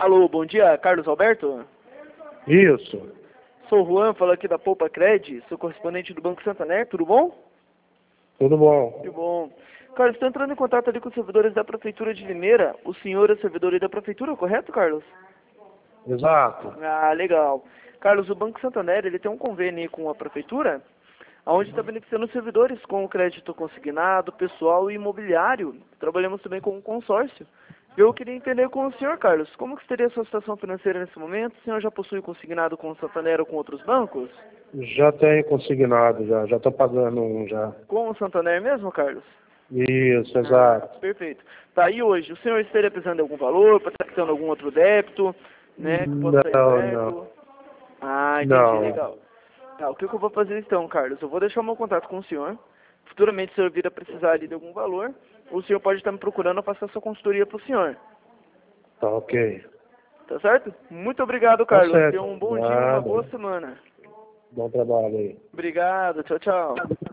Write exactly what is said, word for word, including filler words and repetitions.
Alô, bom dia, Carlos Alberto? Isso. Sou o Juan, falo aqui da Poupa Cred, sou correspondente do Banco Santander, tudo bom? Tudo bom. Tudo bom. Carlos, estou entrando em contato ali com os servidores da Prefeitura de Limeira. O senhor é servidor aí da Prefeitura, correto, Carlos? Exato. Ah, legal. Carlos, o Banco Santander, ele tem um convênio aí com a Prefeitura, onde está beneficiando os servidores com o crédito consignado, pessoal e imobiliário. Trabalhamos também com um consórcio. Eu queria entender com o senhor, Carlos, como que seria a sua situação financeira nesse momento? O senhor já possui consignado com o Santander ou com outros bancos? Já tenho consignado, já. Já estou pagando um já. Com o Santander mesmo, Carlos? Isso, Ah, exato. perfeito. Tá, e hoje, o senhor estaria precisando de algum valor, prestando algum outro débito, né, que possa sair Não, perto? não. Ah, entendi, Não. legal. Tá, o que, que eu vou fazer então, Carlos? Eu vou deixar o meu contato com o senhor. Futuramente, se o senhor vir a precisar ali de algum valor, o senhor pode estar me procurando, eu faço a sua consultoria para o senhor. Tá ok. Tá certo? Muito obrigado, Tá Carlos. Tenha certo. um bom dia e uma Nada. boa semana. Bom trabalho aí. Obrigado, tchau, tchau.